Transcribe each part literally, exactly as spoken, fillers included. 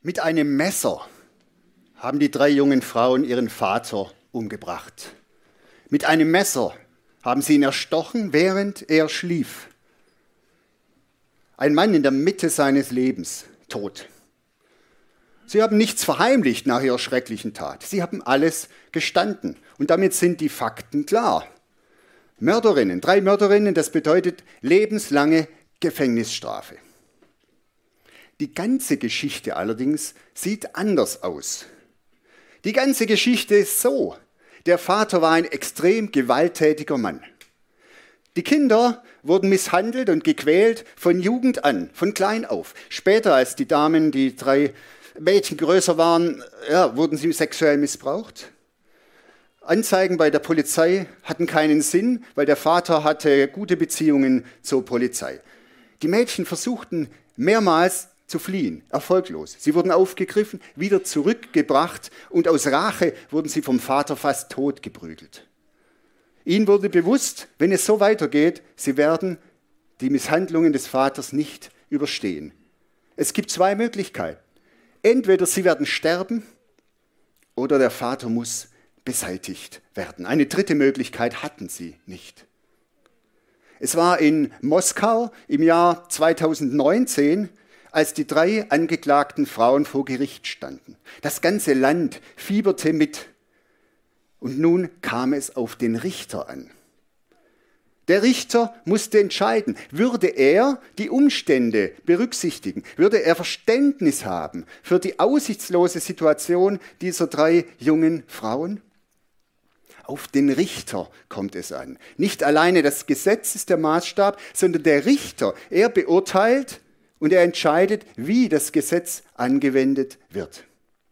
Mit einem Messer haben die drei jungen Frauen ihren Vater umgebracht. Mit einem Messer haben sie ihn erstochen, während er schlief. Ein Mann in der Mitte seines Lebens, tot. Sie haben nichts verheimlicht nach ihrer schrecklichen Tat. Sie haben alles gestanden. Und damit sind die Fakten klar. Mörderinnen, drei Mörderinnen, das bedeutet lebenslange Gefängnisstrafe. Die ganze Geschichte allerdings sieht anders aus. Die ganze Geschichte ist so: Der Vater war ein extrem gewalttätiger Mann. Die Kinder wurden misshandelt und gequält von Jugend an, von klein auf. Später, als die Damen, die drei Mädchen größer waren, ja, wurden sie sexuell missbraucht. Anzeigen bei der Polizei hatten keinen Sinn, weil der Vater hatte gute Beziehungen zur Polizei. Die Mädchen versuchten mehrmals zu fliehen, erfolglos. Sie wurden aufgegriffen, wieder zurückgebracht und aus Rache wurden sie vom Vater fast totgeprügelt. Ihnen wurde bewusst, wenn es so weitergeht, sie werden die Misshandlungen des Vaters nicht überstehen. Es gibt zwei Möglichkeiten. Entweder sie werden sterben oder der Vater muss beseitigt werden. Eine dritte Möglichkeit hatten sie nicht. Es war in Moskau im Jahr zweitausendneunzehn, als die drei angeklagten Frauen vor Gericht standen. Das ganze Land fieberte mit. Und nun kam es auf den Richter an. Der Richter musste entscheiden, würde er die Umstände berücksichtigen, würde er Verständnis haben für die aussichtslose Situation dieser drei jungen Frauen? Auf den Richter kommt es an. Nicht alleine das Gesetz ist der Maßstab, sondern der Richter, er beurteilt und er entscheidet, wie das Gesetz angewendet wird.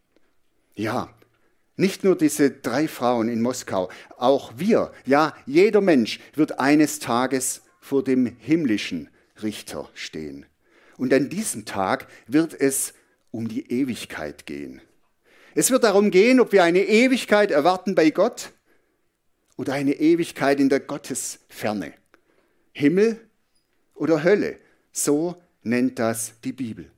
Ja, nicht nur diese drei Frauen in Moskau, auch wir, ja, jeder Mensch wird eines Tages vor dem himmlischen Richter stehen. Und an diesem Tag wird es um die Ewigkeit gehen. Es wird darum gehen, ob wir eine Ewigkeit erwarten bei Gott oder eine Ewigkeit in der Gottesferne. Himmel oder Hölle, so nennt das die Bibel.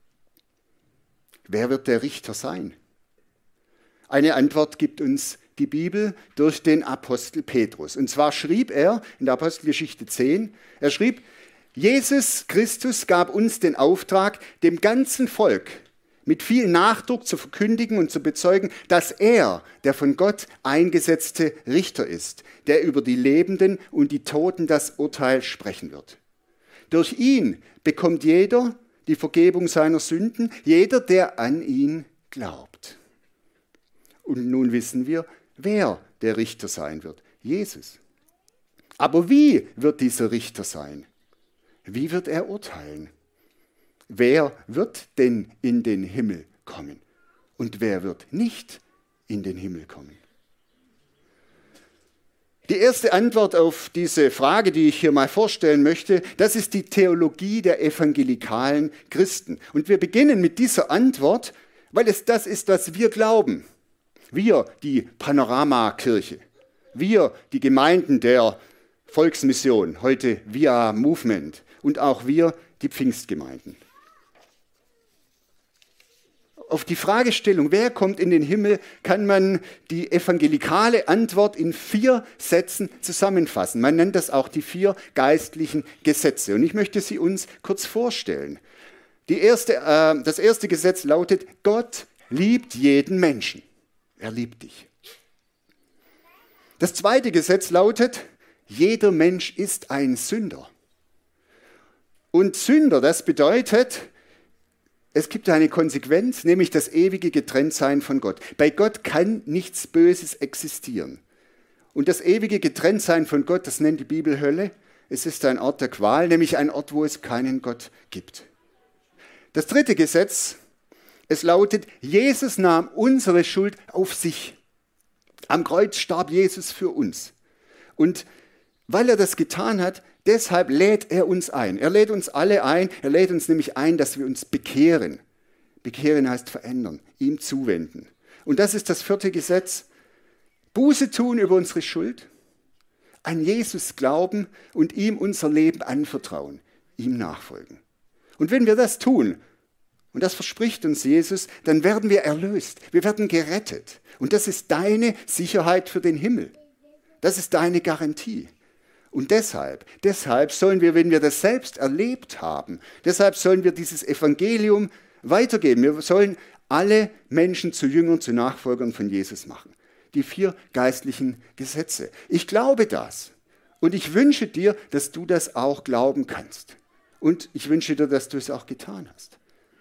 Wer wird der Richter sein? Eine Antwort gibt uns die Bibel durch den Apostel Petrus. Und zwar schrieb er in der Apostelgeschichte zehn, er schrieb, Jesus Christus gab uns den Auftrag, dem ganzen Volk mit viel Nachdruck zu verkündigen und zu bezeugen, dass er der von Gott eingesetzte Richter ist, der über die Lebenden und die Toten das Urteil sprechen wird. Durch ihn bekommt jeder die Vergebung seiner Sünden, jeder, der an ihn glaubt. Und nun wissen wir, wer der Richter sein wird. Jesus. Aber wie wird dieser Richter sein? Wie wird er urteilen? Wer wird denn in den Himmel kommen? Und wer wird nicht in den Himmel kommen? Die erste Antwort auf diese Frage, die ich hier mal vorstellen möchte, das ist die Theologie der evangelikalen Christen. Und wir beginnen mit dieser Antwort, weil es das ist, was wir glauben. Wir, die Panorama-Kirche, wir, die Gemeinden der Volksmission, heute Via Movement und auch wir, die Pfingstgemeinden. Auf die Fragestellung, wer kommt in den Himmel, kann man die evangelikale Antwort in vier Sätzen zusammenfassen. Man nennt das auch die vier geistlichen Gesetze. Und ich möchte sie uns kurz vorstellen. Die erste, äh, das erste Gesetz lautet, Gott liebt jeden Menschen. Er liebt dich. Das zweite Gesetz lautet, jeder Mensch ist ein Sünder. Und Sünder, das bedeutet, es gibt eine Konsequenz, nämlich das ewige Getrenntsein von Gott. Bei Gott kann nichts Böses existieren. Und das ewige Getrenntsein von Gott, das nennt die Bibel Hölle. Es ist ein Ort der Qual, nämlich ein Ort, wo es keinen Gott gibt. Das dritte Gesetz, es lautet, Jesus nahm unsere Schuld auf sich. Am Kreuz starb Jesus für uns. Und weil er das getan hat, deshalb lädt er uns ein. Er lädt uns alle ein. Er lädt uns nämlich ein, dass wir uns bekehren. Bekehren heißt verändern, ihm zuwenden. Und das ist das vierte Gesetz. Buße tun über unsere Schuld, an Jesus glauben und ihm unser Leben anvertrauen, ihm nachfolgen. Und wenn wir das tun, Und das verspricht uns Jesus, dann werden wir erlöst, wir werden gerettet. Und das ist deine Sicherheit für den Himmel. Das ist deine Garantie. Und deshalb, deshalb sollen wir, wenn wir das selbst erlebt haben, deshalb sollen wir dieses Evangelium weitergeben. Wir sollen alle Menschen zu Jüngern, zu Nachfolgern von Jesus machen. Die vier geistlichen Gesetze. Ich glaube das. Und ich wünsche dir, dass du das auch glauben kannst. Und ich wünsche dir, dass du es auch getan hast.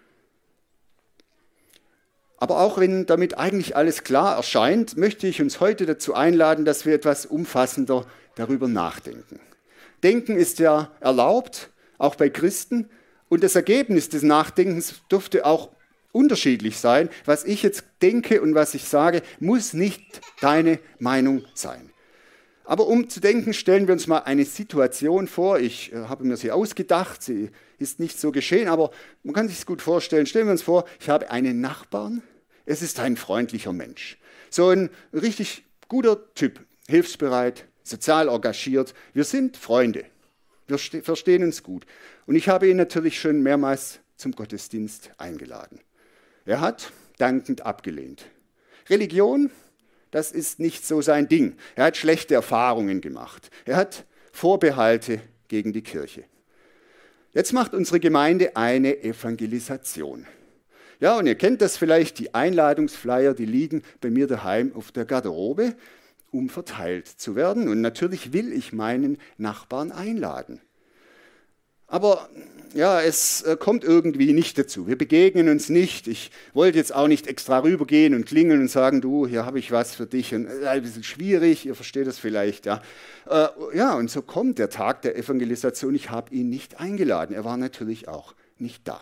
Aber auch wenn damit eigentlich alles klar erscheint, möchte ich uns heute dazu einladen, dass wir etwas umfassender darüber nachdenken. Denken ist ja erlaubt, auch bei Christen. Und das Ergebnis des Nachdenkens dürfte auch unterschiedlich sein. Was ich jetzt denke und was ich sage, muss nicht deine Meinung sein. Aber um zu denken, stellen wir uns mal eine Situation vor. Ich äh, habe mir sie ausgedacht, sie ist nicht so geschehen, aber man kann sich es gut vorstellen. Stellen wir uns vor, ich habe einen Nachbarn, es ist ein freundlicher Mensch. So ein richtig guter Typ, hilfsbereit, sozial engagiert. Wir sind Freunde, wir verstehen uns gut. Und ich habe ihn natürlich schon mehrmals zum Gottesdienst eingeladen. Er hat dankend abgelehnt. Religion, das ist nicht so sein Ding. Er hat schlechte Erfahrungen gemacht. Er hat Vorbehalte gegen die Kirche. Jetzt macht unsere Gemeinde eine Evangelisation. Ja, und ihr kennt das vielleicht, die Einladungsflyer, die liegen bei mir daheim auf der Garderobe, um verteilt zu werden. Und natürlich will ich meinen Nachbarn einladen. Aber ja, es kommt irgendwie nicht dazu. Wir begegnen uns nicht. Ich wollte jetzt auch nicht extra rübergehen und klingeln und sagen, du, hier habe ich was für dich. Und, äh, ein bisschen schwierig, ihr versteht das vielleicht. Ja. Äh, ja, und so kommt der Tag der Evangelisation. Ich habe ihn nicht eingeladen. Er war natürlich auch nicht da.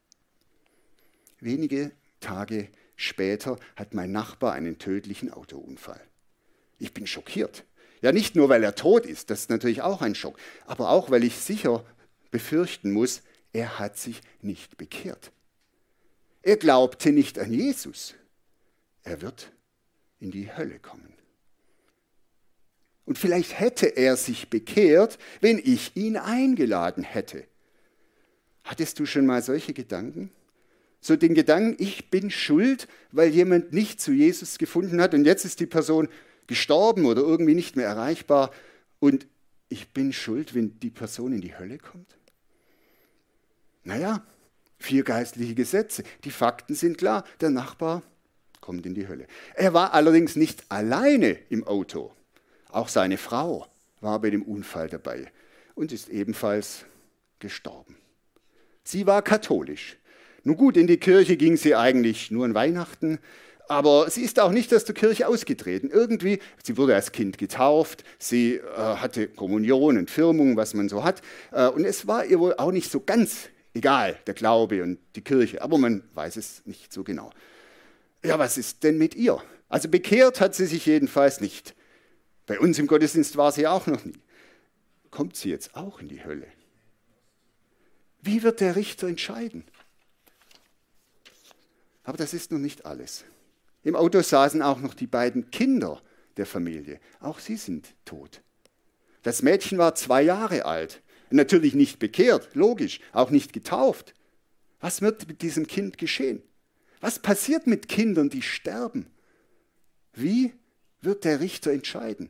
Wenige Tage später hat mein Nachbar einen tödlichen Autounfall. Ich bin schockiert. Ja, nicht nur, weil er tot ist, das ist natürlich auch ein Schock, aber auch, weil ich sicher befürchten muss, er hat sich nicht bekehrt. Er glaubte nicht an Jesus. Er wird in die Hölle kommen. Und vielleicht hätte er sich bekehrt, wenn ich ihn eingeladen hätte. Hattest du schon mal solche Gedanken? So den Gedanken, ich bin schuld, weil jemand nicht zu Jesus gefunden hat und jetzt ist die Person gestorben oder irgendwie nicht mehr erreichbar und ich bin schuld, wenn die Person in die Hölle kommt? Naja, vier geistliche Gesetze. Die Fakten sind klar. Der Nachbar kommt in die Hölle. Er war allerdings nicht alleine im Auto. Auch seine Frau war bei dem Unfall dabei und ist ebenfalls gestorben. Sie war katholisch. Nun gut, in die Kirche ging sie eigentlich nur an Weihnachten, aber sie ist auch nicht aus der Kirche ausgetreten. Irgendwie, sie wurde als Kind getauft, sie äh, hatte Kommunion und Firmung, was man so hat. Äh, und es war ihr wohl auch nicht so ganz egal, der Glaube und die Kirche, aber man weiß es nicht so genau. Ja, was ist denn mit ihr? Also bekehrt hat sie sich jedenfalls nicht. Bei uns im Gottesdienst war sie auch noch nie. Kommt sie jetzt auch in die Hölle? Wie wird der Richter entscheiden? Aber das ist noch nicht alles. Im Auto saßen auch noch die beiden Kinder der Familie. Auch sie sind tot. Das Mädchen war zwei Jahre alt. Natürlich nicht bekehrt, logisch, auch nicht getauft. Was wird mit diesem Kind geschehen? Was passiert mit Kindern, die sterben? Wie wird der Richter entscheiden?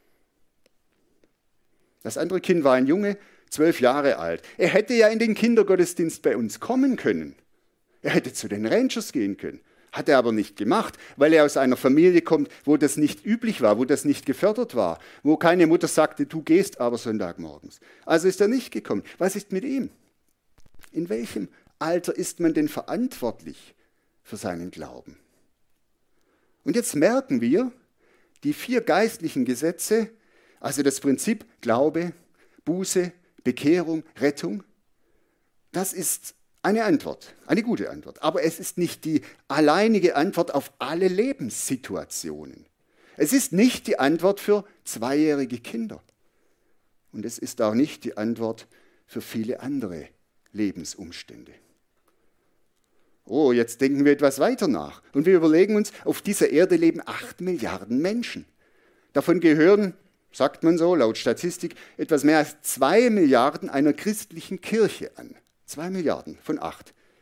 Das andere Kind war ein Junge, zwölf Jahre alt. Er hätte ja in den Kindergottesdienst bei uns kommen können. Er hätte zu den Rangers gehen können. Hat er aber nicht gemacht, weil er aus einer Familie kommt, wo das nicht üblich war, wo das nicht gefördert war, wo keine Mutter sagte, du gehst aber Sonntagmorgens. Also ist er nicht gekommen. Was ist mit ihm? In welchem Alter ist man denn verantwortlich für seinen Glauben? Und jetzt merken wir, die vier geistlichen Gesetze, also das Prinzip Glaube, Buße, Bekehrung, Rettung, das ist eine Antwort, eine gute Antwort. Aber es ist nicht die alleinige Antwort auf alle Lebenssituationen. Es ist nicht die Antwort für zweijährige Kinder. Und es ist auch nicht die Antwort für viele andere Lebensumstände. Oh, jetzt denken wir etwas weiter nach. Und wir überlegen uns, auf dieser Erde leben acht Milliarden Menschen. Davon gehören, sagt man so, laut Statistik, etwas mehr als zwei Milliarden einer christlichen Kirche an. Zwei Milliarden von acht.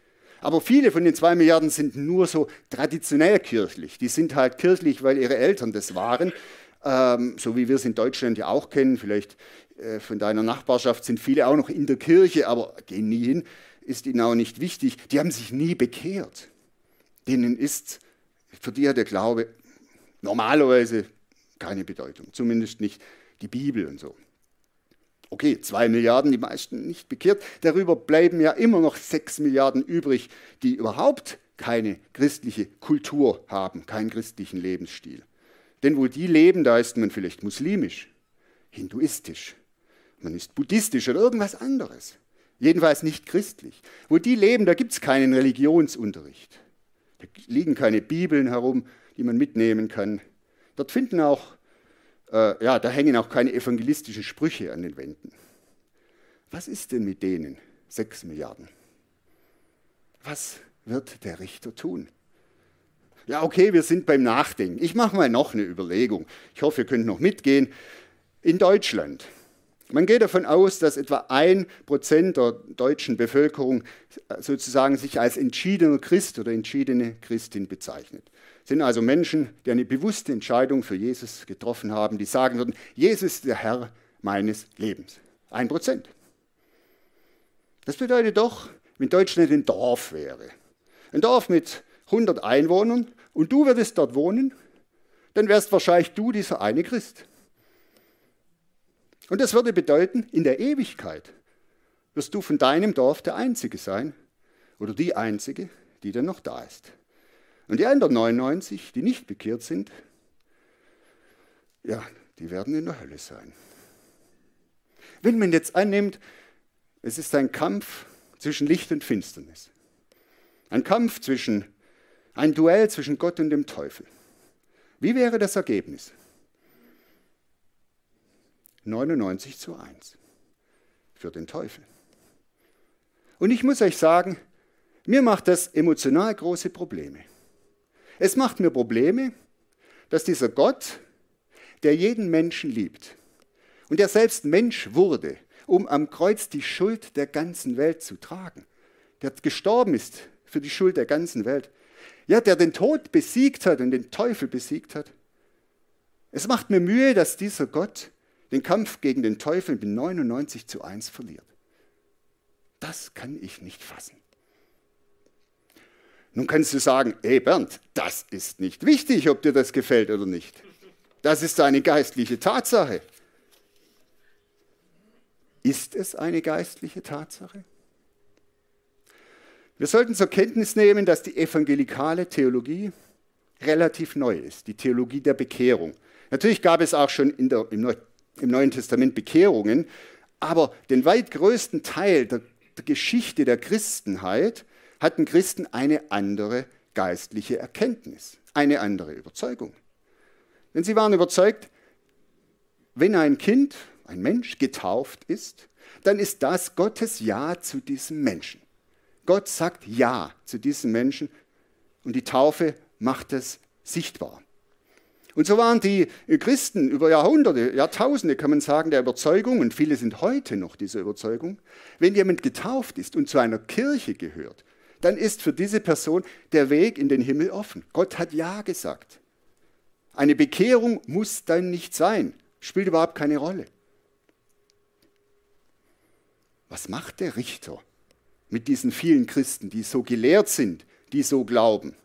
Aber viele von den zwei Milliarden sind nur so traditionell kirchlich. Die sind halt kirchlich, weil ihre Eltern das waren. Ähm, so wie wir es in Deutschland ja auch kennen. Vielleicht äh, von deiner Nachbarschaft sind viele auch noch in der Kirche, aber gehen nie hin. Ist ihnen auch nicht wichtig. Die haben sich nie bekehrt. Denen ist, für die hat der Glaube normalerweise keine Bedeutung. Zumindest nicht die Bibel und so. Okay, zwei Milliarden, die meisten nicht bekehrt. Darüber bleiben ja immer noch sechs Milliarden übrig, die überhaupt keine christliche Kultur haben, keinen christlichen Lebensstil. Denn wo die leben, da ist man vielleicht muslimisch, hinduistisch, man ist buddhistisch oder irgendwas anderes. Jedenfalls nicht christlich. Wo die leben, da gibt es keinen Religionsunterricht. Da liegen keine Bibeln herum, die man mitnehmen kann. Dort finden auch Äh, ja, da hängen auch keine evangelistischen Sprüche an den Wänden. Was ist denn mit denen? Sechs Milliarden. Was wird der Richter tun? Ja, okay, wir sind beim Nachdenken. Ich mache mal noch eine Überlegung. Ich hoffe, ihr könnt noch mitgehen. In Deutschland. Man geht davon aus, dass etwa ein Prozent der deutschen Bevölkerung sozusagen sich als entschiedener Christ oder entschiedene Christin bezeichnet. Das sind also Menschen, die eine bewusste Entscheidung für Jesus getroffen haben, die sagen würden, Jesus ist der Herr meines Lebens. Ein Prozent. Das bedeutet doch, wenn Deutschland ein Dorf wäre, ein Dorf mit hundert Einwohnern und du würdest dort wohnen, dann wärst wahrscheinlich du dieser eine Christ. Und das würde bedeuten, in der Ewigkeit wirst du von deinem Dorf der Einzige sein oder die Einzige, die dann noch da ist. Und die anderen neunundneunzig, die nicht bekehrt sind, ja, die werden in der Hölle sein. Wenn man jetzt annimmt, es ist ein Kampf zwischen Licht und Finsternis, ein Kampf zwischen, ein Duell zwischen Gott und dem Teufel. Wie wäre das Ergebnis? neunundneunzig zu eins für den Teufel. Und ich muss euch sagen, mir macht das emotional große Probleme. Es macht mir Probleme, dass dieser Gott, der jeden Menschen liebt und der selbst Mensch wurde, um am Kreuz die Schuld der ganzen Welt zu tragen, der gestorben ist für die Schuld der ganzen Welt, ja, der den Tod besiegt hat und den Teufel besiegt hat. Es macht mir Mühe, dass dieser Gott den Kampf gegen den Teufel mit neunundneunzig zu eins verliert. Das kann ich nicht fassen. Nun kannst du sagen, ey Bernd, das ist nicht wichtig, ob dir das gefällt oder nicht. Das ist eine geistliche Tatsache. Ist es eine geistliche Tatsache? Wir sollten zur Kenntnis nehmen, dass die evangelikale Theologie relativ neu ist, die Theologie der Bekehrung. Natürlich gab es auch schon in der, im, Neu, im Neuen Testament Bekehrungen, aber den weit größten Teil der, der Geschichte der Christenheit hatten Christen eine andere geistliche Erkenntnis, eine andere Überzeugung. Denn sie waren überzeugt, wenn ein Kind, ein Mensch getauft ist, dann ist das Gottes Ja zu diesem Menschen. Gott sagt Ja zu diesem Menschen und die Taufe macht es sichtbar. Und so waren die Christen über Jahrhunderte, Jahrtausende, kann man sagen, der Überzeugung, und viele sind heute noch dieser Überzeugung, wenn jemand getauft ist und zu einer Kirche gehört, dann ist für diese Person der Weg in den Himmel offen. Gott hat Ja gesagt. Eine Bekehrung muss dann nicht sein, spielt überhaupt keine Rolle. Was macht der Richter mit diesen vielen Christen, die so gelehrt sind, die so glauben?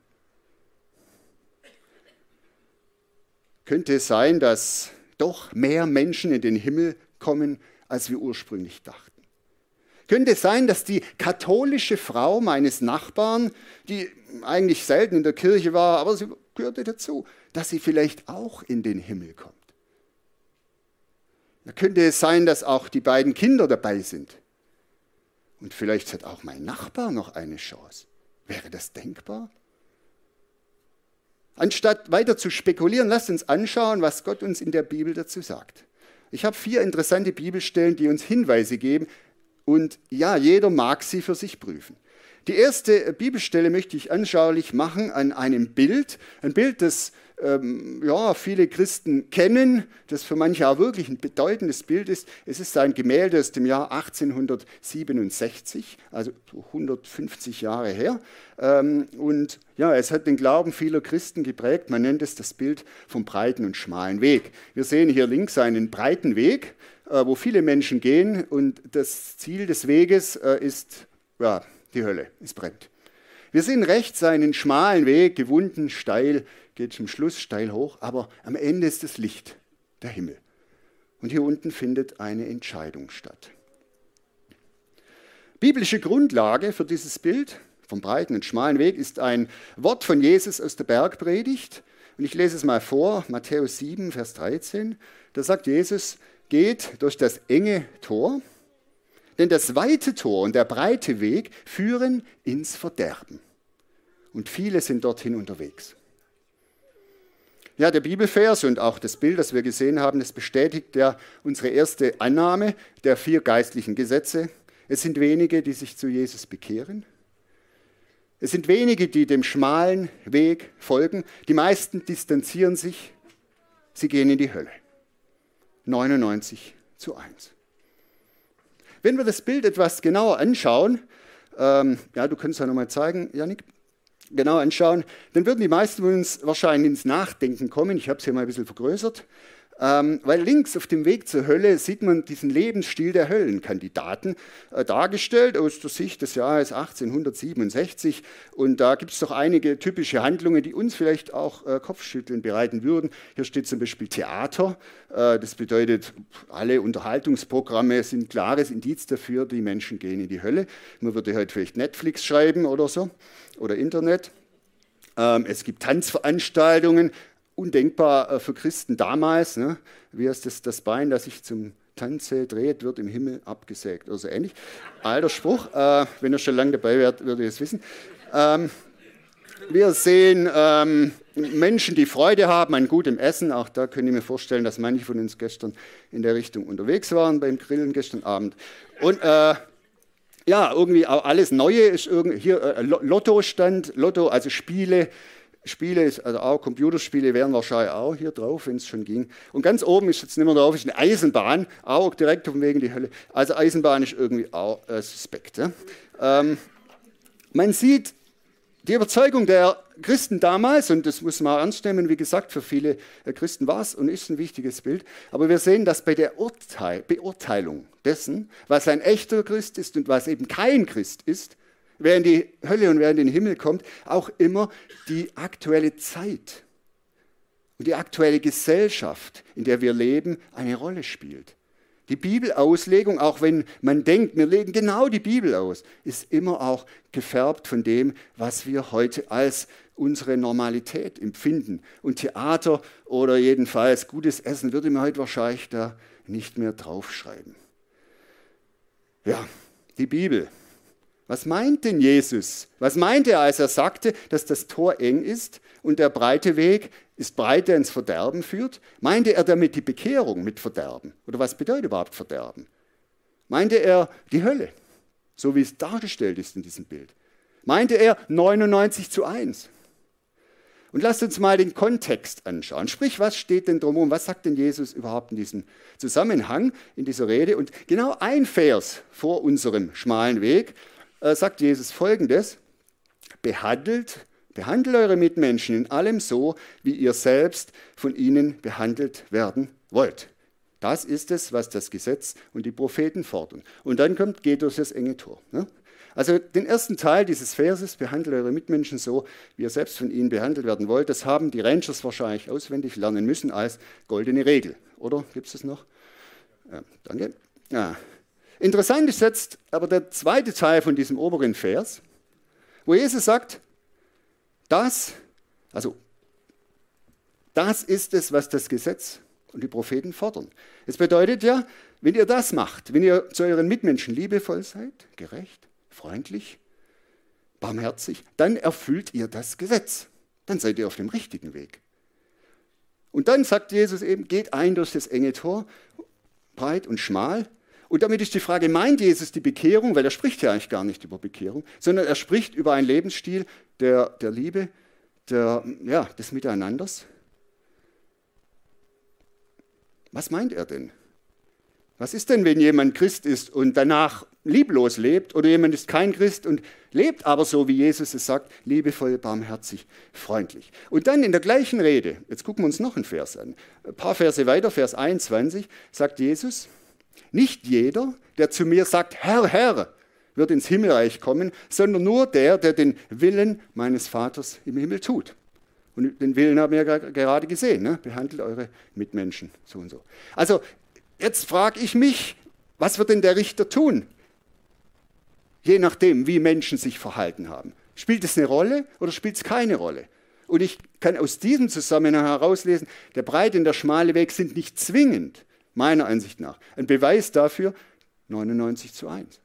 Könnte es sein, dass doch mehr Menschen in den Himmel kommen, als wir ursprünglich dachten? Könnte es sein, dass die katholische Frau meines Nachbarn, die eigentlich selten in der Kirche war, aber sie gehörte dazu, dass sie vielleicht auch in den Himmel kommt? Da könnte es sein, dass auch die beiden Kinder dabei sind. Und vielleicht hat auch mein Nachbar noch eine Chance. Wäre das denkbar? Anstatt weiter zu spekulieren, lasst uns anschauen, was Gott uns in der Bibel dazu sagt. Ich habe vier interessante Bibelstellen, die uns Hinweise geben. Und ja, jeder mag sie für sich prüfen. Die erste Bibelstelle möchte ich anschaulich machen an einem Bild. Ein Bild, das ähm, ja, viele Christen kennen, das für manche auch wirklich ein bedeutendes Bild ist. Es ist ein Gemälde aus dem Jahr achtzehnhundertsiebenundsechzig, also hundertfünfzig Jahre her. Ähm, und ja, es hat den Glauben vieler Christen geprägt. Man nennt es das Bild vom breiten und schmalen Weg. Wir sehen hier links einen breiten Weg, äh, wo viele Menschen gehen. Und das Ziel des Weges äh, ist ja, die Hölle. Es brennt. Wir sehen rechts einen schmalen Weg, gewunden, steil, geht zum Schluss steil hoch, aber am Ende ist das Licht, der Himmel. Und hier unten findet eine Entscheidung statt. Biblische Grundlage für dieses Bild vom breiten und schmalen Weg ist ein Wort von Jesus aus der Bergpredigt. Und ich lese es mal vor, Matthäus sieben, Vers dreizehn. Da sagt Jesus, geht durch das enge Tor, denn das weite Tor und der breite Weg führen ins Verderben. Und viele sind dorthin unterwegs. Ja, der Bibelvers und auch das Bild, das wir gesehen haben, das bestätigt ja unsere erste Annahme der vier geistlichen Gesetze. Es sind wenige, die sich zu Jesus bekehren. Es sind wenige, die dem schmalen Weg folgen. Die meisten distanzieren sich. Sie gehen in die Hölle. neunundneunzig zu eins. Wenn wir das Bild etwas genauer anschauen, ähm, ja, du kannst es ja nochmal zeigen, Janik, genau anschauen, dann würden die meisten von uns wahrscheinlich ins Nachdenken kommen. Ich habe es hier mal ein bisschen vergrößert. Ähm, weil links auf dem Weg zur Hölle sieht man diesen Lebensstil der Höllenkandidaten äh, dargestellt aus der Sicht des Jahres achtzehnhundertsiebenundsechzig. Und da gibt es doch einige typische Handlungen, die uns vielleicht auch äh, Kopfschütteln bereiten würden. Hier steht zum Beispiel Theater. Äh, das bedeutet, alle Unterhaltungsprogramme sind ein klares Indiz dafür, die Menschen gehen in die Hölle. Man würde heute vielleicht Netflix schreiben oder so oder Internet. Ähm, es gibt Tanzveranstaltungen. Undenkbar für Christen damals, ne? Wie heißt das, das Bein, das sich zum Tanze dreht, wird im Himmel abgesägt oder so ähnlich. Alter Spruch, äh, wenn ihr schon lange dabei wärt, würdet ihr es wissen. Ähm, wir sehen ähm, Menschen, die Freude haben an gutem Essen. Auch da können ich mir vorstellen, dass manche von uns gestern in der Richtung unterwegs waren beim Grillen gestern Abend. Und äh, ja, irgendwie auch alles Neue ist irgendwie hier äh, Lottostand, Lotto, also Spiele. Spiele, also auch Computerspiele wären wahrscheinlich auch hier drauf, wenn es schon ging. Und ganz oben ist jetzt nicht mehr drauf, ist eine Eisenbahn, auch direkt auf dem Weg in die Hölle. Also Eisenbahn ist irgendwie auch äh, suspekt. Ja? Ähm, man sieht die Überzeugung der Christen damals, und das muss man ernst nehmen, wie gesagt, für viele äh, Christen war es und ist ein wichtiges Bild, aber wir sehen, dass bei der Urteil, Beurteilung dessen, was ein echter Christ ist und was eben kein Christ ist, wer in die Hölle und wer in den Himmel kommt, auch immer die aktuelle Zeit und die aktuelle Gesellschaft, in der wir leben, eine Rolle spielt. Die Bibelauslegung, auch wenn man denkt, wir legen genau die Bibel aus, ist immer auch gefärbt von dem, was wir heute als unsere Normalität empfinden. Und Theater oder jedenfalls gutes Essen würde man heute wahrscheinlich da nicht mehr draufschreiben. Ja, die Bibel. Was meint denn Jesus? Was meint er, als er sagte, dass das Tor eng ist und der breite Weg ist breit, der ins Verderben führt? Meinte er damit die Bekehrung mit Verderben? Oder was bedeutet überhaupt Verderben? Meinte er die Hölle, so wie es dargestellt ist in diesem Bild? Meinte er neunundneunzig zu eins? Und lasst uns mal den Kontext anschauen. Sprich, was steht denn drumherum? Was sagt denn Jesus überhaupt in diesem Zusammenhang, in dieser Rede? Und genau ein Vers vor unserem schmalen Weg sagt Jesus Folgendes: Behandelt, behandelt eure Mitmenschen in allem so, wie ihr selbst von ihnen behandelt werden wollt. Das ist es, was das Gesetz und die Propheten fordern. Und dann kommt, geht durch das enge Tor. Also den ersten Teil dieses Verses, behandelt eure Mitmenschen so, wie ihr selbst von ihnen behandelt werden wollt, das haben die Rangers wahrscheinlich auswendig lernen müssen als goldene Regel. Oder? Gibt es das noch? Ja, danke. Ja. Interessant ist jetzt aber der zweite Teil von diesem oberen Vers, wo Jesus sagt, das, also, das ist es, was das Gesetz und die Propheten fordern. Es bedeutet ja, wenn ihr das macht, wenn ihr zu euren Mitmenschen liebevoll seid, gerecht, freundlich, barmherzig, dann erfüllt ihr das Gesetz. Dann seid ihr auf dem richtigen Weg. Und dann sagt Jesus eben, geht ein durch das enge Tor, breit und schmal. Und damit ist die Frage, meint Jesus die Bekehrung? Weil er spricht ja eigentlich gar nicht über Bekehrung, sondern er spricht über einen Lebensstil der, der Liebe, der, ja, des Miteinanders. Was meint er denn? Was ist denn, wenn jemand Christ ist und danach lieblos lebt oder jemand ist kein Christ und lebt aber so, wie Jesus es sagt, liebevoll, barmherzig, freundlich. Und dann in der gleichen Rede, jetzt gucken wir uns noch einen Vers an, ein paar Verse weiter, Vers einundzwanzig, sagt Jesus, nicht jeder, der zu mir sagt, Herr, Herr, wird ins Himmelreich kommen, sondern nur der, der den Willen meines Vaters im Himmel tut. Und den Willen haben wir ja gerade gesehen, ne? Behandelt eure Mitmenschen so und so. Also jetzt frage ich mich, was wird denn der Richter tun? Je nachdem, wie Menschen sich verhalten haben. Spielt es eine Rolle oder spielt es keine Rolle? Und ich kann aus diesem Zusammenhang herauslesen, der breite und der schmale Weg sind nicht zwingend, meiner Ansicht nach, ein Beweis dafür, neunundneunzig zu eins.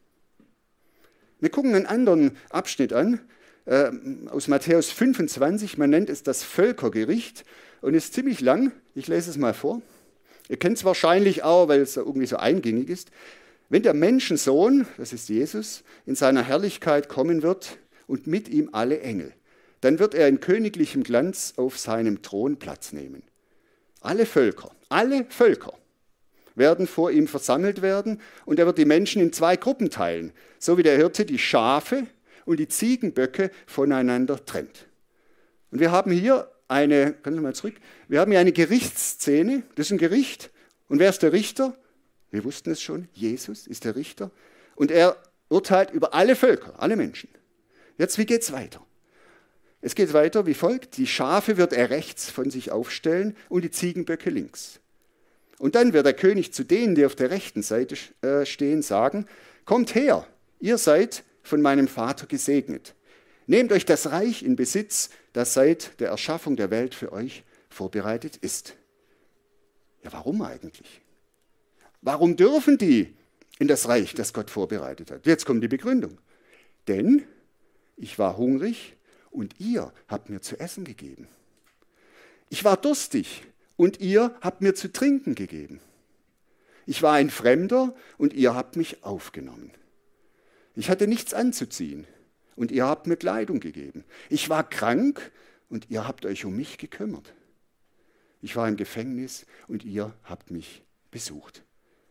Wir gucken einen anderen Abschnitt an, äh, aus Matthäus fünfundzwanzig, man nennt es das Völkergericht und ist ziemlich lang, ich lese es mal vor. Ihr kennt es wahrscheinlich auch, weil es irgendwie so eingängig ist. Wenn der Menschensohn, das ist Jesus, in seiner Herrlichkeit kommen wird und mit ihm alle Engel, dann wird er in königlichem Glanz auf seinem Thron Platz nehmen. Alle Völker, alle Völker werden vor ihm versammelt werden und er wird die Menschen in zwei Gruppen teilen, so wie der Hirte die Schafe und die Ziegenböcke voneinander trennt. Und wir haben hier eine, können Sie mal zurück, wir haben hier eine Gerichtsszene, das ist ein Gericht. Und wer ist der Richter? Wir wussten es schon, Jesus ist der Richter. Und er urteilt über alle Völker, alle Menschen. Jetzt, wie geht es weiter? Es geht weiter wie folgt. Die Schafe wird er rechts von sich aufstellen und die Ziegenböcke links. Und dann wird der König zu denen, die auf der rechten Seite stehen, sagen, kommt her, ihr seid von meinem Vater gesegnet. Nehmt euch das Reich in Besitz, das seit der Erschaffung der Welt für euch vorbereitet ist. Ja, warum eigentlich? Warum dürfen die in das Reich, das Gott vorbereitet hat? Jetzt kommt die Begründung. Denn ich war hungrig und ihr habt mir zu essen gegeben. Ich war durstig und ihr habt mir zu trinken gegeben. Ich war ein Fremder und ihr habt mich aufgenommen. Ich hatte nichts anzuziehen und ihr habt mir Kleidung gegeben. Ich war krank und ihr habt euch um mich gekümmert. Ich war im Gefängnis und ihr habt mich besucht.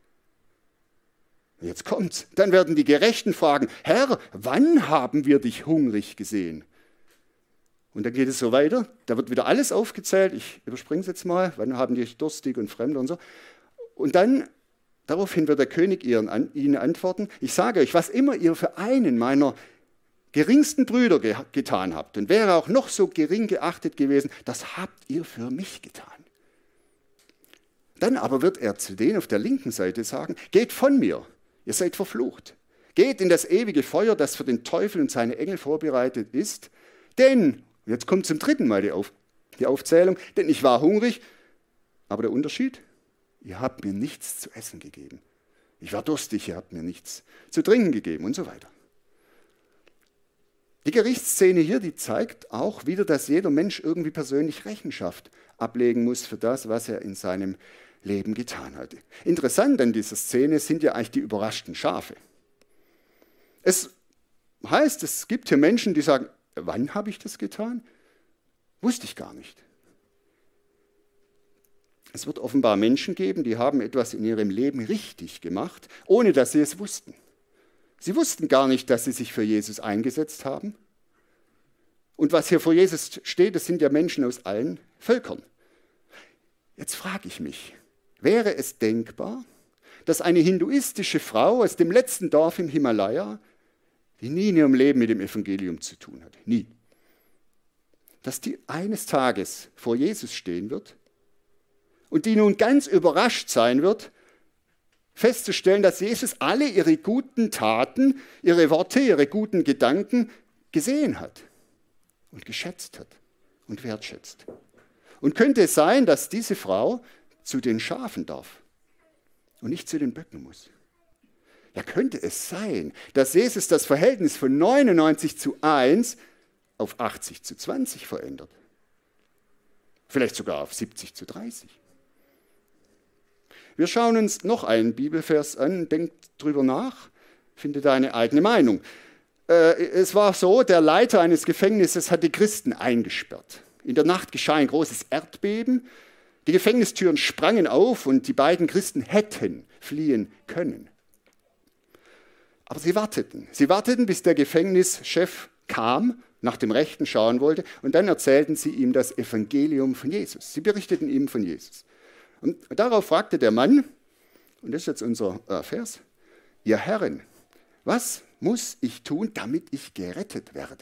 Jetzt kommt's. Dann werden die Gerechten fragen, Herr, wann haben wir dich hungrig gesehen? Und dann geht es so weiter. Da wird wieder alles aufgezählt. Ich überspringe es jetzt mal. Wann haben die durstig und Fremde und so. Und dann, daraufhin wird der König ihnen antworten, ich sage euch, was immer ihr für einen meiner geringsten Brüder ge- getan habt und wäre auch noch so gering geachtet gewesen, das habt ihr für mich getan. Dann aber wird er zu denen auf der linken Seite sagen, geht von mir, ihr seid verflucht. Geht in das ewige Feuer, das für den Teufel und seine Engel vorbereitet ist. Denn, jetzt kommt zum dritten Mal die, Auf, die Aufzählung, denn ich war hungrig, aber der Unterschied, ihr habt mir nichts zu essen gegeben. Ich war durstig, ihr habt mir nichts zu trinken gegeben und so weiter. Die Gerichtsszene hier, die zeigt auch wieder, dass jeder Mensch irgendwie persönlich Rechenschaft ablegen muss für das, was er in seinem Leben getan hat. Interessant an dieser Szene sind ja eigentlich die überraschten Schafe. Es heißt, es gibt hier Menschen, die sagen, wann habe ich das getan? Wusste ich gar nicht. Es wird offenbar Menschen geben, die haben etwas in ihrem Leben richtig gemacht, ohne dass sie es wussten. Sie wussten gar nicht, dass sie sich für Jesus eingesetzt haben. Und was hier vor Jesus steht, das sind ja Menschen aus allen Völkern. Jetzt frage ich mich, wäre es denkbar, dass eine hinduistische Frau aus dem letzten Dorf im Himalaya, die nie in ihrem Leben mit dem Evangelium zu tun hat, nie, dass die eines Tages vor Jesus stehen wird und die nun ganz überrascht sein wird, festzustellen, dass Jesus alle ihre guten Taten, ihre Worte, ihre guten Gedanken gesehen hat und geschätzt hat und wertschätzt. Und könnte es sein, dass diese Frau zu den Schafen darf und nicht zu den Böcken muss? Ja, könnte es sein, dass Jesus das Verhältnis von neunundneunzig zu eins auf achtzig zu zwanzig verändert? Vielleicht sogar auf siebzig zu dreißig. Wir schauen uns noch einen Bibelvers an, denkt drüber nach, findet da eine eigene Meinung. Äh, es war so, der Leiter eines Gefängnisses hat die Christen eingesperrt. In der Nacht geschah ein großes Erdbeben, die Gefängnistüren sprangen auf und die beiden Christen hätten fliehen können. Aber sie warteten. Sie warteten, bis der Gefängnischef kam, nach dem Rechten schauen wollte, und dann erzählten sie ihm das Evangelium von Jesus. Sie berichteten ihm von Jesus. Und darauf fragte der Mann, und das ist jetzt unser äh, Vers, ihr Herren, was muss ich tun, damit ich gerettet werde?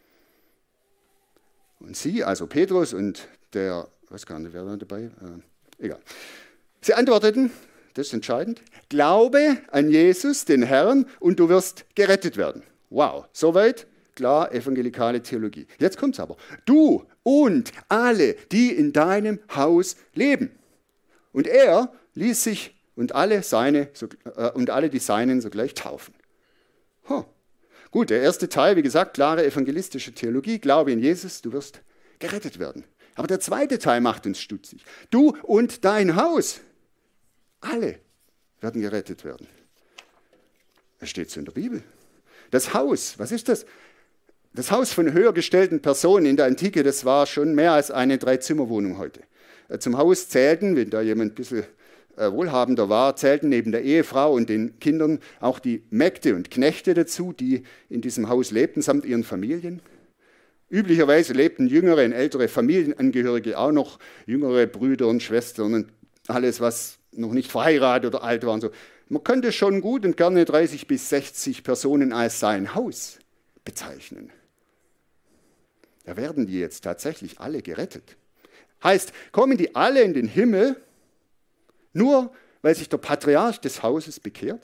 Und sie, also Petrus und der, ich weiß gar nicht, wer war dabei, äh, egal. Sie antworteten, das ist entscheidend, glaube an Jesus, den Herrn, und du wirst gerettet werden. Wow, soweit, klar, evangelikale Theologie. Jetzt kommt es aber. Du und alle, die in deinem Haus leben. Und er ließ sich und alle, seine, äh, und alle die Seinen sogleich taufen. Huh. Gut, der erste Teil, wie gesagt, klare evangelistische Theologie, Glaube in Jesus, du wirst gerettet werden. Aber der zweite Teil macht uns stutzig. Du und dein Haus, alle werden gerettet werden. Das steht so in der Bibel. Das Haus, was ist das? Das Haus von höher gestellten Personen in der Antike, das war schon mehr als eine Dreizimmerwohnung heute. Zum Haus zählten, wenn da jemand ein bisschen wohlhabender war, zählten neben der Ehefrau und den Kindern auch die Mägde und Knechte dazu, die in diesem Haus lebten, samt ihren Familien. Üblicherweise lebten jüngere und ältere Familienangehörige auch noch, jüngere Brüder und Schwestern und alles, was noch nicht verheiratet oder alt war und so. Man könnte schon gut und gerne dreißig bis sechzig Personen als sein Haus bezeichnen. Da werden die jetzt tatsächlich alle gerettet. Heißt, kommen die alle in den Himmel, nur weil sich der Patriarch des Hauses bekehrt?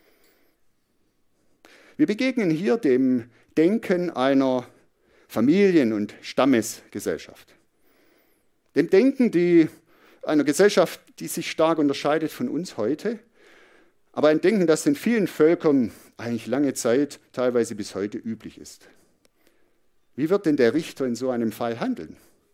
Wir begegnen hier dem Denken einer Familien- und Stammesgesellschaft. Dem Denken die, einer Gesellschaft, die sich stark unterscheidet von uns heute, aber ein Denken, das in vielen Völkern eigentlich lange Zeit, teilweise bis heute üblich ist. Wie wird denn der Richter in so einem Fall handeln?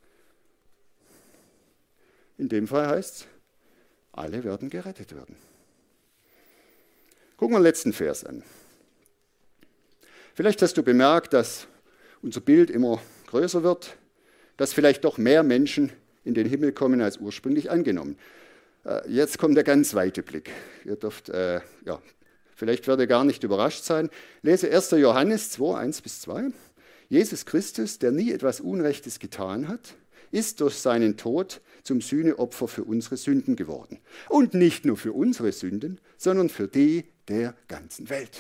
In dem Fall heißt es, alle werden gerettet werden. Gucken wir den letzten Vers an. Vielleicht hast du bemerkt, dass unser Bild immer größer wird, dass vielleicht doch mehr Menschen in den Himmel kommen als ursprünglich angenommen. Jetzt kommt der ganz weite Blick. Ihr dürft, äh, ja, vielleicht werdet ihr gar nicht überrascht sein. Lese erster Johannes zwei, eins bis zwei. Jesus Christus, der nie etwas Unrechtes getan hat, ist durch seinen Tod zum Sühneopfer für unsere Sünden geworden. Und nicht nur für unsere Sünden, sondern für die der ganzen Welt.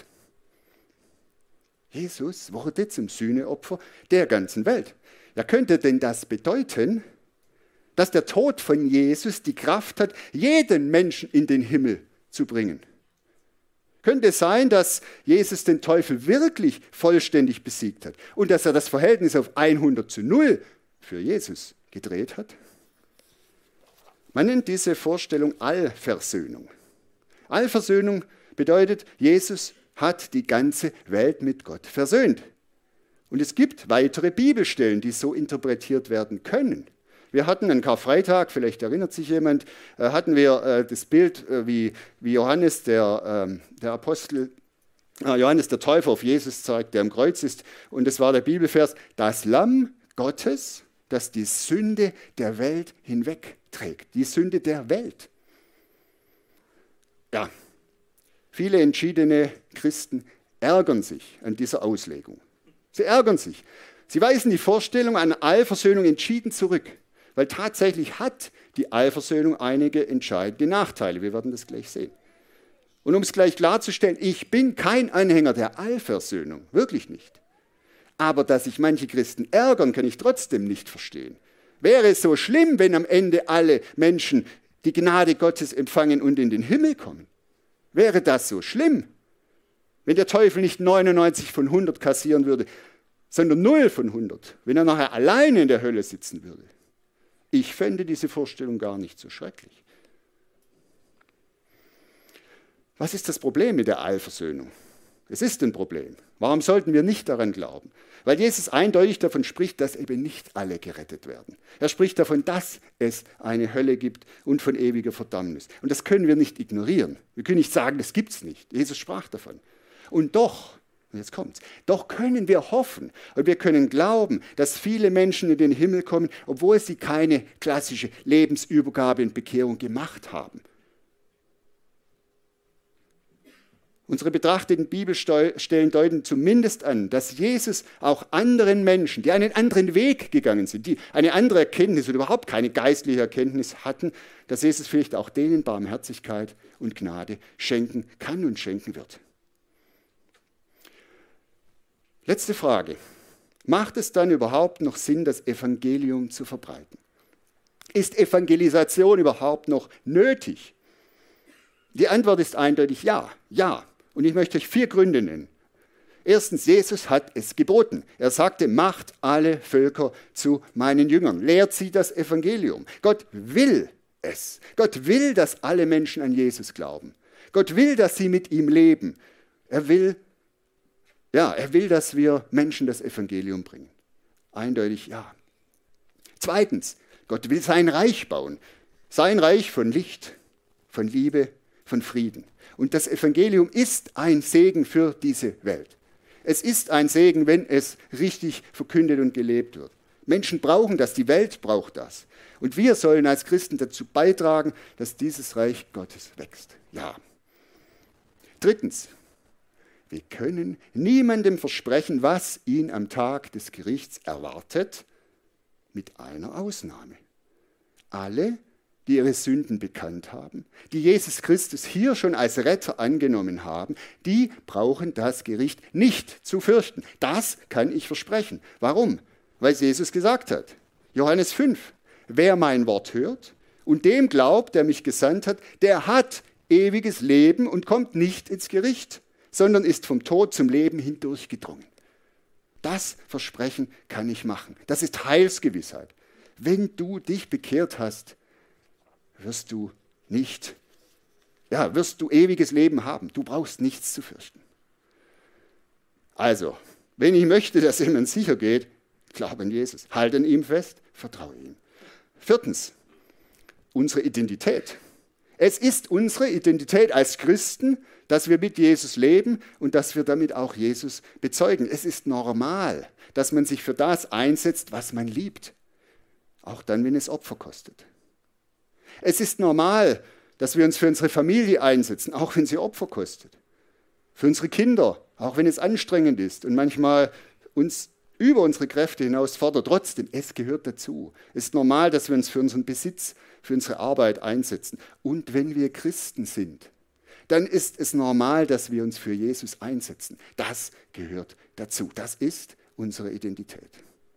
Jesus wurde zum Sühneopfer der ganzen Welt. Ja, könnte denn das bedeuten, dass der Tod von Jesus die Kraft hat, jeden Menschen in den Himmel zu bringen? Könnte es sein, dass Jesus den Teufel wirklich vollständig besiegt hat und dass er das Verhältnis auf hundert zu null für Jesus gedreht hat? Man nennt diese Vorstellung Allversöhnung. Allversöhnung bedeutet, Jesus hat die ganze Welt mit Gott versöhnt. Und es gibt weitere Bibelstellen, die so interpretiert werden können. Wir hatten an Karfreitag, vielleicht erinnert sich jemand, äh, hatten wir äh, das Bild, äh, wie, wie Johannes, der, äh, der Apostel, äh, Johannes der Täufer auf Jesus zeigt, der am Kreuz ist. Und es war der Bibelvers, das Lamm Gottes, das die Sünde der Welt hinwegträgt. Die Sünde der Welt. Ja, viele entschiedene Christen ärgern sich an dieser Auslegung. Sie ärgern sich. Sie weisen die Vorstellung einer Allversöhnung entschieden zurück. Weil tatsächlich hat die Allversöhnung einige entscheidende Nachteile. Wir werden das gleich sehen. Und um es gleich klarzustellen, ich bin kein Anhänger der Allversöhnung. Wirklich nicht. Aber dass sich manche Christen ärgern, kann ich trotzdem nicht verstehen. Wäre es so schlimm, wenn am Ende alle Menschen die Gnade Gottes empfangen und in den Himmel kommen? Wäre das so schlimm? Wenn der Teufel nicht neunundneunzig von hundert kassieren würde, sondern null von hundert, wenn er nachher alleine in der Hölle sitzen würde. Ich fände diese Vorstellung gar nicht so schrecklich. Was ist das Problem mit der Allversöhnung? Es ist ein Problem. Warum sollten wir nicht daran glauben? Weil Jesus eindeutig davon spricht, dass eben nicht alle gerettet werden. Er spricht davon, dass es eine Hölle gibt und von ewiger Verdammnis. Und das können wir nicht ignorieren. Wir können nicht sagen, das gibt es nicht. Jesus sprach davon. Und doch, und jetzt kommt's, doch können wir hoffen und wir können glauben, dass viele Menschen in den Himmel kommen, obwohl sie keine klassische Lebensübergabe und Bekehrung gemacht haben. Unsere betrachteten Bibelstellen deuten zumindest an, dass Jesus auch anderen Menschen, die einen anderen Weg gegangen sind, die eine andere Erkenntnis oder überhaupt keine geistliche Erkenntnis hatten, dass Jesus vielleicht auch denen Barmherzigkeit und Gnade schenken kann und schenken wird. Letzte Frage. Macht es dann überhaupt noch Sinn, das Evangelium zu verbreiten? Ist Evangelisation überhaupt noch nötig? Die Antwort ist eindeutig ja, ja. Und ich möchte euch vier Gründe nennen. Erstens, Jesus hat es geboten. Er sagte, macht alle Völker zu meinen Jüngern. Lehrt sie das Evangelium. Gott will es. Gott will, dass alle Menschen an Jesus glauben. Gott will, dass sie mit ihm leben. Er will, ja, er will, dass wir Menschen das Evangelium bringen. Eindeutig ja. Zweitens, Gott will sein Reich bauen. Sein Reich von Licht, von Liebe, von Frieden. Und das Evangelium ist ein Segen für diese Welt. Es ist ein Segen, wenn es richtig verkündet und gelebt wird. Menschen brauchen das, die Welt braucht das. Und wir sollen als Christen dazu beitragen, dass dieses Reich Gottes wächst. Ja. Drittens, wir können niemandem versprechen, was ihn am Tag des Gerichts erwartet, mit einer Ausnahme. Alle, die ihre Sünden bekannt haben, die Jesus Christus hier schon als Retter angenommen haben, die brauchen das Gericht nicht zu fürchten. Das kann ich versprechen. Warum? Weil es Jesus gesagt hat. Johannes fünf. Wer mein Wort hört und dem glaubt, der mich gesandt hat, der hat ewiges Leben und kommt nicht ins Gericht, sondern ist vom Tod zum Leben hindurchgedrungen. Das Versprechen kann ich machen. Das ist Heilsgewissheit. Wenn du dich bekehrt hast, wirst du nicht, ja, wirst du ewiges Leben haben. Du brauchst nichts zu fürchten. Also, wenn ich möchte, dass jemand sicher geht, glaube an Jesus. Halte an ihm fest, vertraue ihm. Viertens, unsere Identität. Es ist unsere Identität als Christen, dass wir mit Jesus leben und dass wir damit auch Jesus bezeugen. Es ist normal, dass man sich für das einsetzt, was man liebt. Auch dann, wenn es Opfer kostet. Es ist normal, dass wir uns für unsere Familie einsetzen, auch wenn sie Opfer kostet. Für unsere Kinder, auch wenn es anstrengend ist und manchmal uns über unsere Kräfte hinaus fordert. Trotzdem, es gehört dazu. Es ist normal, dass wir uns für unseren Besitz, für unsere Arbeit einsetzen. Und wenn wir Christen sind, dann ist es normal, dass wir uns für Jesus einsetzen. Das gehört dazu. Das ist unsere Identität.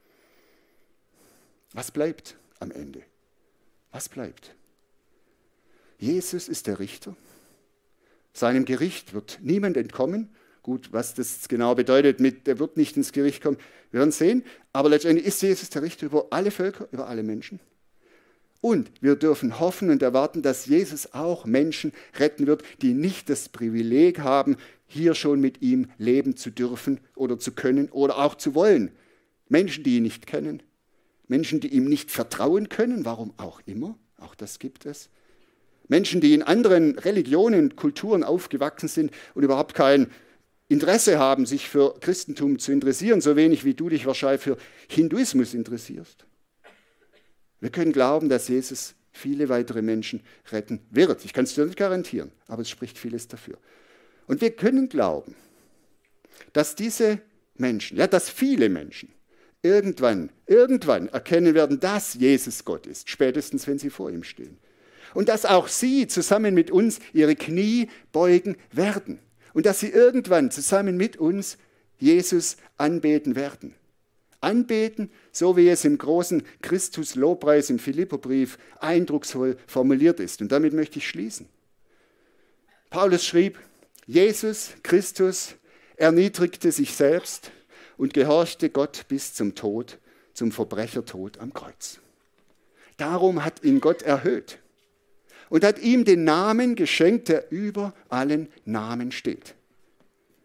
Was bleibt am Ende? Was bleibt? Jesus ist der Richter. Seinem Gericht wird niemand entkommen. Gut, was das genau bedeutet, mit, er wird nicht ins Gericht kommen, wir werden sehen. Aber letztendlich ist Jesus der Richter über alle Völker, über alle Menschen. Und wir dürfen hoffen und erwarten, dass Jesus auch Menschen retten wird, die nicht das Privileg haben, hier schon mit ihm leben zu dürfen oder zu können oder auch zu wollen. Menschen, die ihn nicht kennen, Menschen, die ihm nicht vertrauen können, warum auch immer, auch das gibt es. Menschen, die in anderen Religionen und Kulturen aufgewachsen sind und überhaupt kein Interesse haben, sich für Christentum zu interessieren, so wenig wie du dich wahrscheinlich für Hinduismus interessierst. Wir können glauben, dass Jesus viele weitere Menschen retten wird. Ich kann es dir nicht garantieren, aber es spricht vieles dafür. Und wir können glauben, dass diese Menschen, ja, dass viele Menschen irgendwann, irgendwann erkennen werden, dass Jesus Gott ist, spätestens wenn sie vor ihm stehen. Und dass auch sie zusammen mit uns ihre Knie beugen werden. Und dass sie irgendwann zusammen mit uns Jesus anbeten werden. Anbeten, so wie es im großen Christus-Lobpreis im Philipperbrief eindrucksvoll formuliert ist. Und damit möchte ich schließen. Paulus schrieb, Jesus Christus erniedrigte sich selbst und gehorchte Gott bis zum Tod, zum Verbrechertod am Kreuz. Darum hat ihn Gott erhöht und hat ihm den Namen geschenkt, der über allen Namen steht.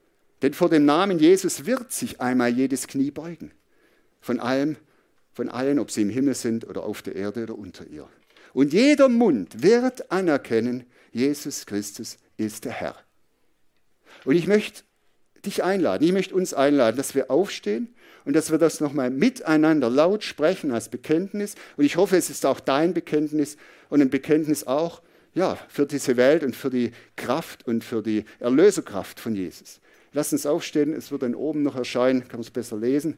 Denn vor dem Namen Jesus wird sich einmal jedes Knie beugen. Von allem, von allen, ob sie im Himmel sind oder auf der Erde oder unter ihr. Und jeder Mund wird anerkennen, Jesus Christus ist der Herr. Und ich möchte dich einladen, ich möchte uns einladen, dass wir aufstehen und dass wir das nochmal miteinander laut sprechen als Bekenntnis. Und ich hoffe, es ist auch dein Bekenntnis und ein Bekenntnis auch ja, für diese Welt und für die Kraft und für die Erlöserkraft von Jesus. Lass uns aufstehen, es wird dann oben noch erscheinen, kann man es besser lesen.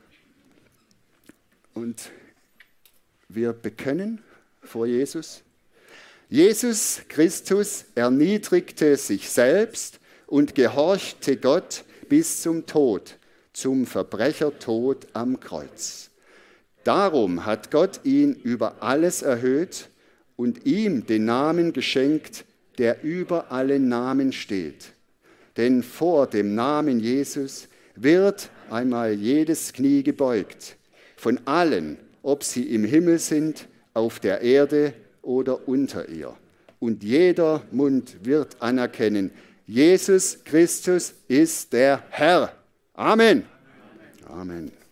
Und wir bekennen vor Jesus. Jesus Christus erniedrigte sich selbst und gehorchte Gott bis zum Tod, zum Verbrechertod am Kreuz. Darum hat Gott ihn über alles erhöht und ihm den Namen geschenkt, der über alle Namen steht. Denn vor dem Namen Jesus wird einmal jedes Knie gebeugt, von allen, ob sie im Himmel sind, auf der Erde oder unter ihr. Und jeder Mund wird anerkennen, Jesus Christus ist der Herr. Amen. Amen.